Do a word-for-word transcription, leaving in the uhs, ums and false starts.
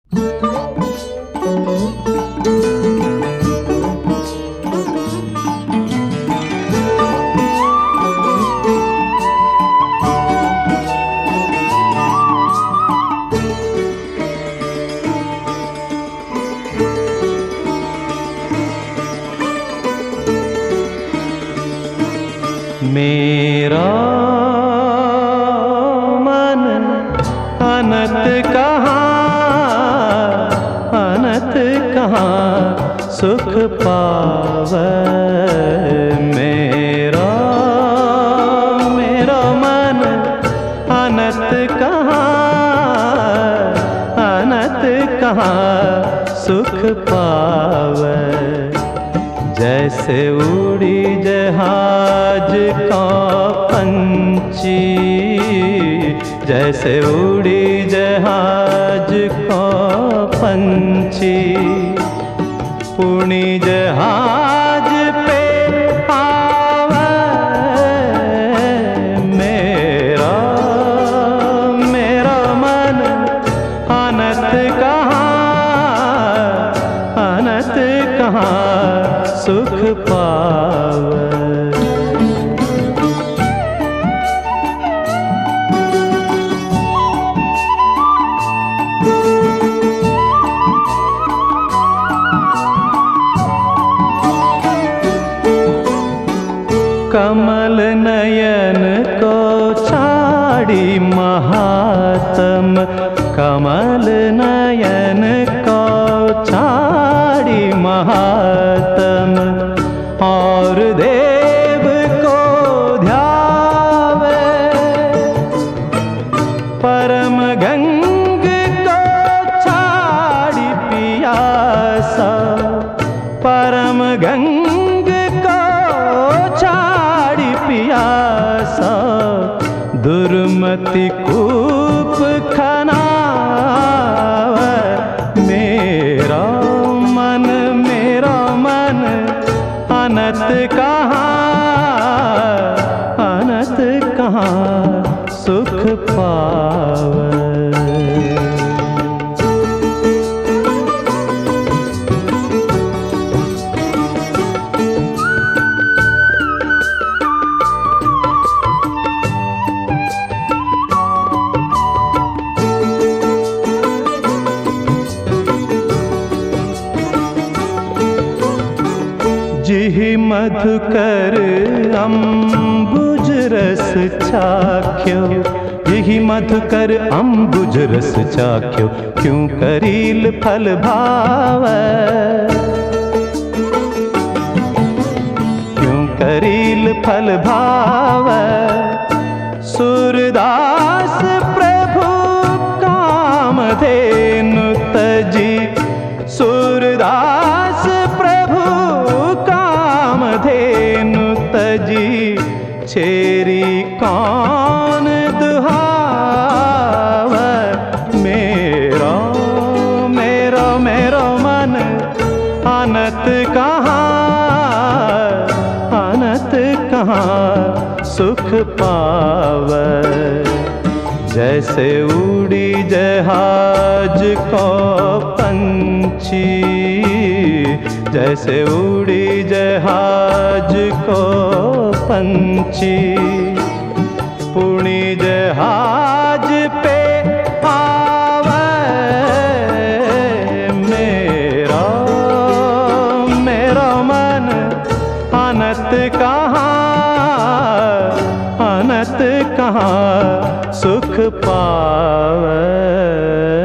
मेरा मन अनंत कहाँ, अनंत कहाँ सुख पावे। मेरा मेरा मन अनंत कहाँ, अनंत कहाँ सुख पावे। जैसे उड़ी जहाज का पंछी, जैसे उड़ी जहाज का पंछी, पुणी जहाज पे आवे। मेरा मेरा मन अनंत कहाँ, अनंत कहाँ सुख पावे। कमल नयन को छाड़ी महात्म, कमल नयन को छाड़ी महात्म, और देव को ध्यावे। परम गंग को छाड़ी पियासा, परम गंग को छाड़ी पियासा, दुर्मति कूप खनावे। मेरा मन मेरा मन अनंत कहाँ, अनंत कहाँ सुख पावे। जिहि मधुकर अम्बुज रस चाख्यो, जिहि मधुकर अम्बुज रस चाख्यो, क्यों करील फल भावै। क्यों करील फल भावै। सूरदास प्रभु कामधेनु तजी, सूरदास प्रभु कामधेनु तजी, छेरी कौन दुहावे। मेरा मेरा मेरा मन अनंत कहाँ, अनंत कहाँ सुख पावे। जैसे उड़ी जहाज को पंछी, जैसे उड़ी जहाज को पंछी, पुणी जहाज पे आवे। मेरा मेरा मन अनंत कहाँ, अनंत कहाँ सुख पावे।